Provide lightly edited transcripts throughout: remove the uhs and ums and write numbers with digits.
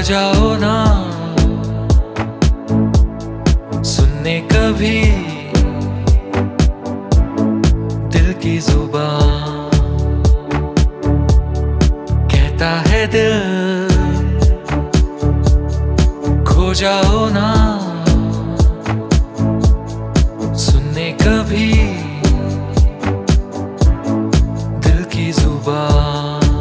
जाओ ना सुनने कभी दिल की जुबान। कहता है दिल खो जाओ ना सुनने कभी दिल की जुबान।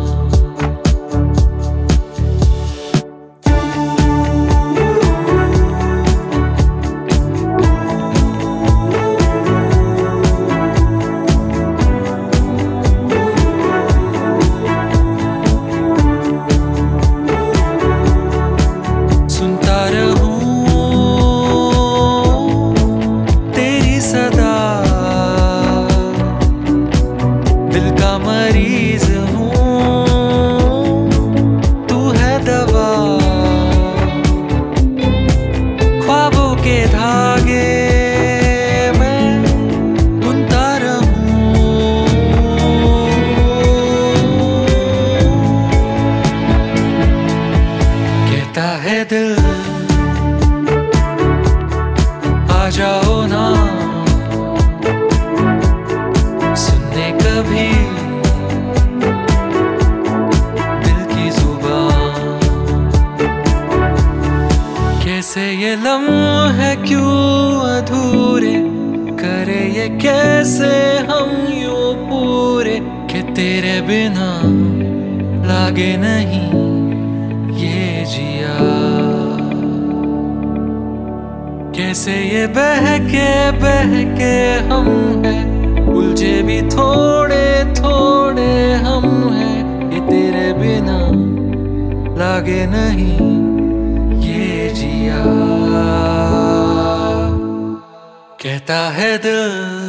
दिल का मरीज हूँ तू है दवा। ख्वाबों के धागे मैं बुनता रहूं। कहता है दिल आ जाओ ना कभी दिल की जुबान। कैसे ये लम्हे क्यों अधूरे करे ये कैसे हम यूं पूरे कि तेरे बिना लागे नहीं ये जिया। कैसे ये बहके हम हैं उलझे भी थोड़े थोड़े हम हैं ये तेरे बिना लागे नहीं ये जिया। कहता है दिल